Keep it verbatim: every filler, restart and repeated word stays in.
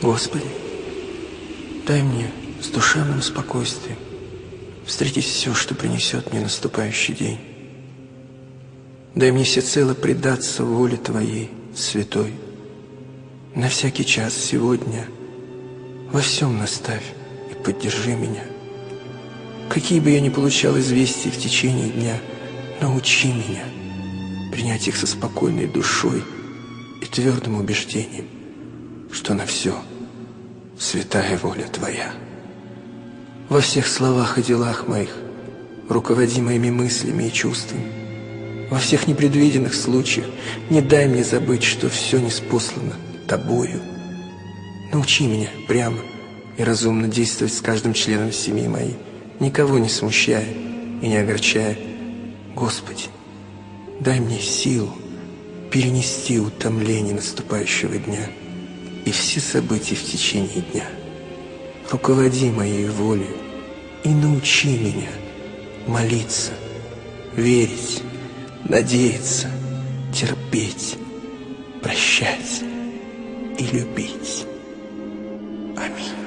Господи, дай мне с душевным спокойствием встретить все, что принесет мне наступающий день. Дай мне всецело предаться воле Твоей, святой. На всякий час сегодня во всем наставь и поддержи меня. Какие бы я ни получал известия в течение дня, научи меня принять их со спокойной душой и твердым убеждением, что на все святая воля Твоя. Во всех словах и делах моих руководи моими мыслями и чувствами. Во всех непредвиденных случаях не дай мне забыть, что все ниспослано Тобою. Научи меня прямо и разумно действовать с каждым членом семьи моей, никого не смущая и не огорчая. Господи, дай мне силу перенести утомление наступающего дня и все события в течение дня. Руководи моей волей и научи меня молиться, верить, надеяться, терпеть, прощать и любить. Аминь.